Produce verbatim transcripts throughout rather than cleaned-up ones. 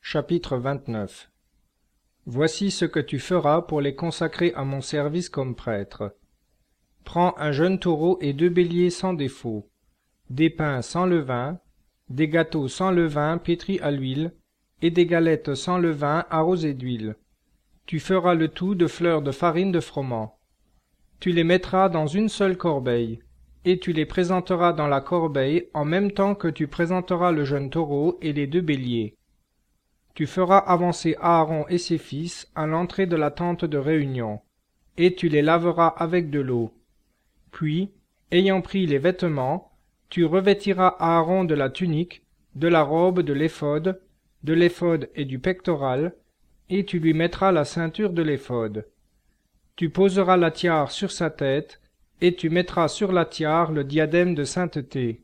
Chapitre vingt-neuf. Voici ce que tu feras pour les consacrer à mon service comme prêtre. Prends un jeune taureau et deux béliers sans défaut, des pains sans levain, des gâteaux sans levain pétris à l'huile, et des galettes sans levain arrosées d'huile. Tu feras le tout de fleurs de farine de froment. Tu les mettras dans une seule corbeille, et tu les présenteras dans la corbeille en même temps que tu présenteras le jeune taureau et les deux béliers. Tu feras avancer Aaron et ses fils à l'entrée de la tente de réunion, et tu les laveras avec de l'eau. Puis, ayant pris les vêtements, tu revêtiras Aaron de la tunique, de la robe de l'éphod, de l'éphod et du pectoral, et tu lui mettras la ceinture de l'éphod. Tu poseras la tiare sur sa tête, et tu mettras sur la tiare le diadème de sainteté.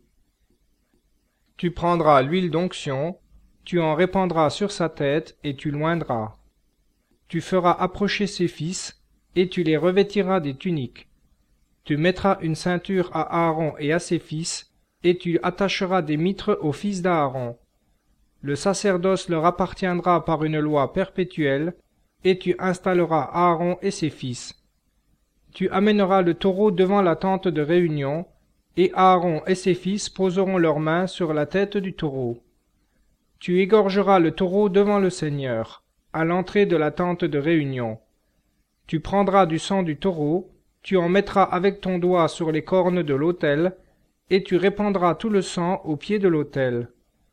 Tu prendras l'huile d'onction, tu en répandras sur sa tête, et tu l'oindras. Tu feras approcher ses fils, et tu les revêtiras des tuniques. Tu mettras une ceinture à Aaron et à ses fils, et tu attacheras des mitres aux fils d'Aaron. Le sacerdoce leur appartiendra par une loi perpétuelle, et tu installeras Aaron et ses fils. Tu amèneras le taureau devant la tente de réunion, et Aaron et ses fils poseront leurs mains sur la tête du taureau. Tu égorgeras le taureau devant le Seigneur, à l'entrée de la tente de réunion. Tu prendras du sang du taureau, tu en mettras avec ton doigt sur les cornes de l'autel, et tu répandras tout le sang au pied de l'autel.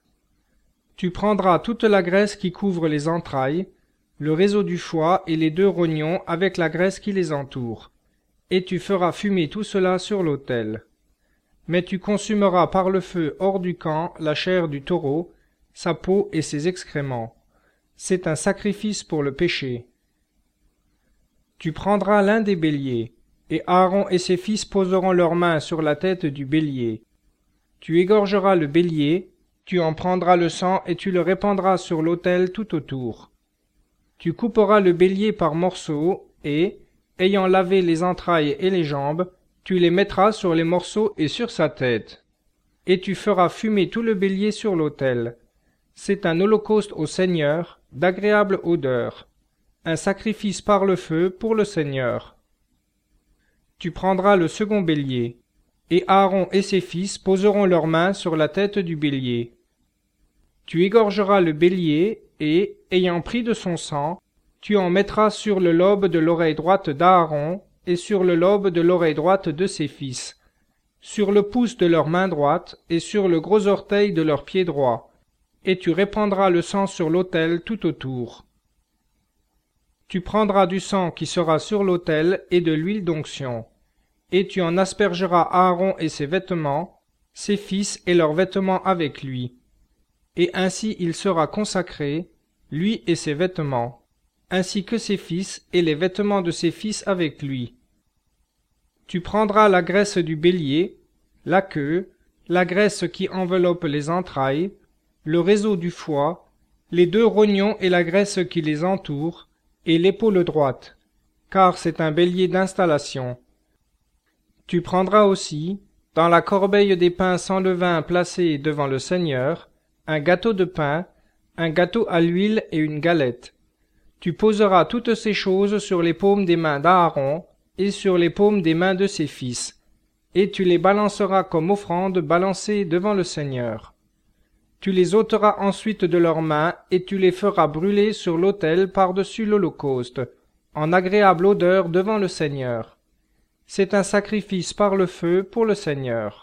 Tu prendras toute la graisse qui couvre les entrailles, le réseau du foie et les deux rognons avec la graisse qui les entoure, et tu feras fumer tout cela sur l'autel. Mais tu consumeras par le feu hors du camp la chair du taureau, sa peau et ses excréments. C'est un sacrifice pour le péché. Tu prendras l'un des béliers, et Aaron et ses fils poseront leurs mains sur la tête du bélier. Tu égorgeras le bélier, tu en prendras le sang et tu le répandras sur l'autel tout autour. Tu couperas le bélier par morceaux, et, ayant lavé les entrailles et les jambes, tu les mettras sur les morceaux et sur sa tête. Et tu feras fumer tout le bélier sur l'autel. C'est un holocauste au Seigneur, d'agréable odeur, un sacrifice par le feu pour le Seigneur. Tu prendras le second bélier, et Aaron et ses fils poseront leurs mains sur la tête du bélier. Tu égorgeras le bélier, et, ayant pris de son sang, tu en mettras sur le lobe de l'oreille droite d'Aaron, et sur le lobe de l'oreille droite de ses fils, sur le pouce de leur main droite, et sur le gros orteil de leur pied droit, et tu répandras le sang sur l'autel tout autour. Tu prendras du sang qui sera sur l'autel et de l'huile d'onction, et tu en aspergeras Aaron et ses vêtements, ses fils et leurs vêtements avec lui. Et ainsi il sera consacré, lui et ses vêtements, ainsi que ses fils et les vêtements de ses fils avec lui. Tu prendras la graisse du bélier, la queue, la graisse qui enveloppe les entrailles, le réseau du foie, les deux rognons et la graisse qui les entoure, et l'épaule droite, car c'est un bélier d'installation. Tu prendras aussi, dans la corbeille des pains sans levain placée devant le Seigneur, un gâteau de pain, un gâteau à l'huile et une galette. Tu poseras toutes ces choses sur les paumes des mains d'Aaron et sur les paumes des mains de ses fils, et tu les balanceras comme offrande balancée devant le Seigneur. Tu les ôteras ensuite de leurs mains, et tu les feras brûler sur l'autel par-dessus l'holocauste, en agréable odeur devant le Seigneur. C'est un sacrifice par le feu pour le Seigneur.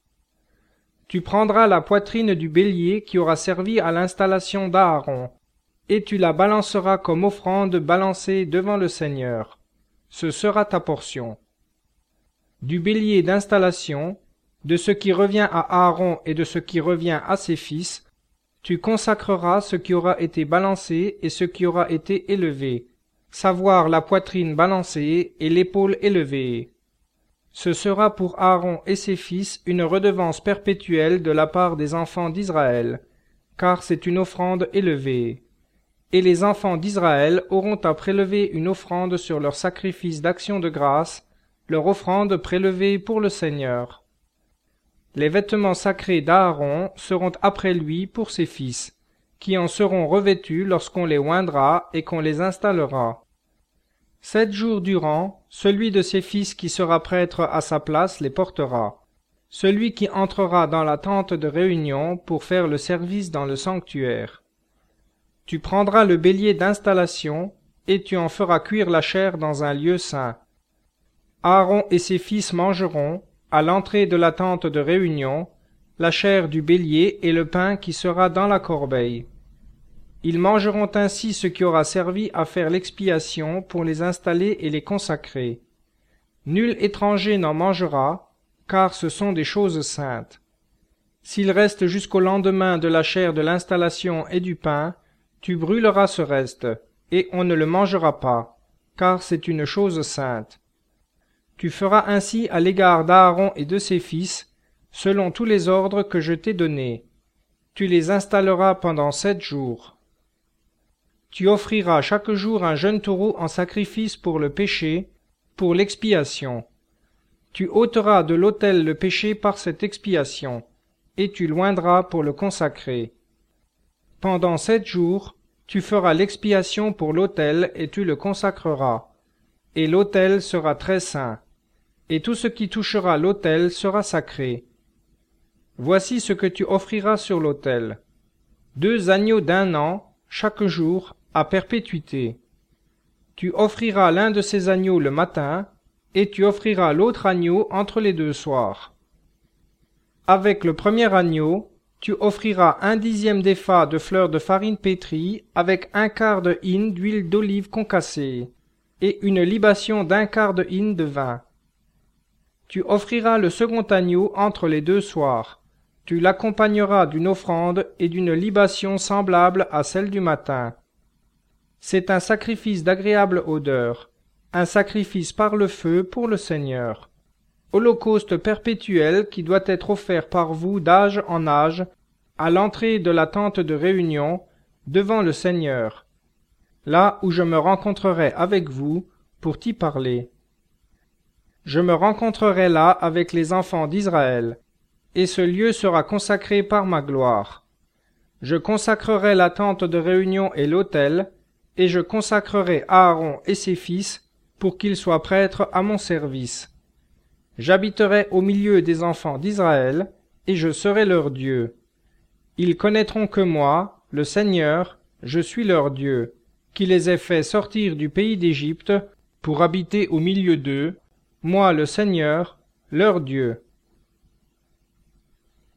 Tu prendras la poitrine du bélier qui aura servi à l'installation d'Aaron, et tu la balanceras comme offrande balancée devant le Seigneur. Ce sera ta portion. Du bélier d'installation, de ce qui revient à Aaron et de ce qui revient à ses fils, tu consacreras ce qui aura été balancé et ce qui aura été élevé, savoir la poitrine balancée et l'épaule élevée. Ce sera pour Aaron et ses fils une redevance perpétuelle de la part des enfants d'Israël, car c'est une offrande élevée. Et les enfants d'Israël auront à prélever une offrande sur leur sacrifice d'action de grâce, leur offrande prélevée pour le Seigneur. Les vêtements sacrés d'Aaron seront après lui pour ses fils, qui en seront revêtus lorsqu'on les oindra et qu'on les installera. Sept jours durant, celui de ses fils qui sera prêtre à sa place les portera. Celui qui entrera dans la tente de réunion pour faire le service dans le sanctuaire. Tu prendras le bélier d'installation, et tu en feras cuire la chair dans un lieu saint. Aaron et ses fils mangeront, à l'entrée de la tente de réunion, la chair du bélier et le pain qui sera dans la corbeille. Ils mangeront ainsi ce qui aura servi à faire l'expiation pour les installer et les consacrer. Nul étranger n'en mangera, car ce sont des choses saintes. S'il reste jusqu'au lendemain de la chair de l'installation et du pain, tu brûleras ce reste, et on ne le mangera pas, car c'est une chose sainte. Tu feras ainsi à l'égard d'Aaron et de ses fils, selon tous les ordres que je t'ai donnés. Tu les installeras pendant sept jours. Tu offriras chaque jour un jeune taureau en sacrifice pour le péché, pour l'expiation. Tu ôteras de l'autel le péché par cette expiation, et tu l'oindras pour le consacrer. Pendant sept jours, tu feras l'expiation pour l'autel et tu le consacreras, et l'autel sera très saint, et tout ce qui touchera l'autel sera sacré. Voici ce que tu offriras sur l'autel. Deux agneaux d'un an, chaque jour, à perpétuité. Tu offriras l'un de ces agneaux le matin, et tu offriras l'autre agneau entre les deux soirs. Avec le premier agneau, tu offriras un dixième d'épha de fleur de farine pétrie avec un quart de hin d'huile d'olive concassée, et une libation d'un quart de hin de vin. Tu offriras le second agneau entre les deux soirs. Tu l'accompagneras d'une offrande et d'une libation semblable à celle du matin. C'est un sacrifice d'agréable odeur, un sacrifice par le feu pour le Seigneur. Holocauste perpétuel qui doit être offert par vous d'âge en âge, à l'entrée de la tente de réunion, devant le Seigneur, là où je me rencontrerai avec vous pour t'y parler. Je me rencontrerai là avec les enfants d'Israël, et ce lieu sera consacré par ma gloire. Je consacrerai la tente de réunion et l'autel, et je consacrerai Aaron et ses fils, pour qu'ils soient prêtres à mon service. J'habiterai au milieu des enfants d'Israël, et je serai leur Dieu. Ils connaîtront que moi, le Seigneur, je suis leur Dieu, qui les ai fait sortir du pays d'Égypte, pour habiter au milieu d'eux, moi le Seigneur, leur Dieu.